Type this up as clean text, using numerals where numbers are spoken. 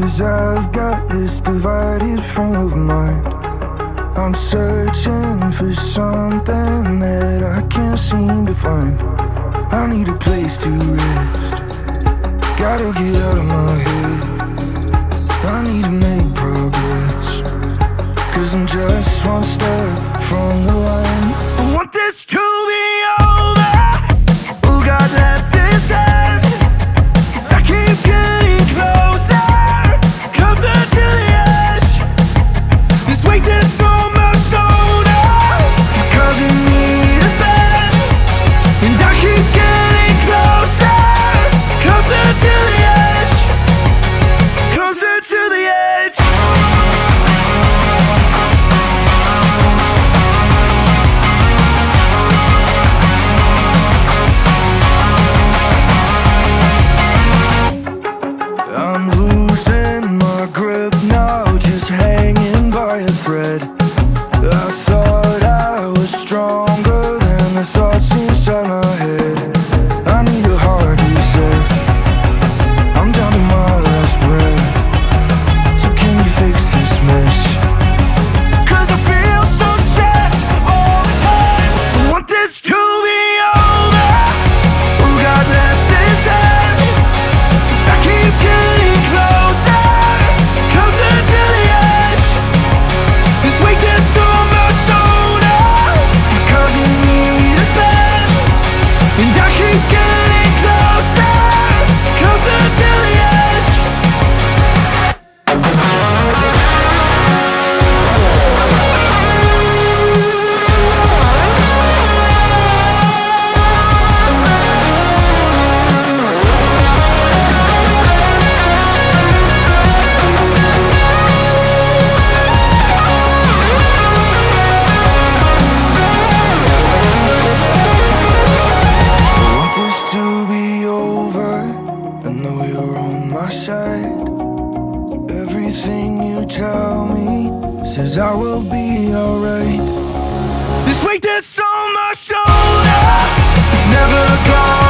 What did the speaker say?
'cause I've got this divided frame of mind. I'm searching for something that I can't seem to find. I need a place to rest, gotta get out of my head. I need to make progress, 'cause I'm just one step from the line. I want this to be over. Who God let this end? 'Cause I keep getting closer, closer to the edge. This weight that's on my shoulder is causing me to bend, and I keep getting closer, closer to the edge, closer to the edge. I'm losing my grip now, just hanging by a thread. I thought I was stronger than the thoughts inside my head. I need a hard reset, I'm down to my last breath. So can you fix this mess? 'Cause I feel so stressed all the time. I want this to be over. Who God let this end? 'Cause I keep getting closer, closer to the edge. This weight that's on my shoulder is causing me to bend, and I keep getting closer, closer to the edge. I want this to be over. I know you're on my side. Everything you tell me says I will be alright. This weight that's on my shoulder is never gone.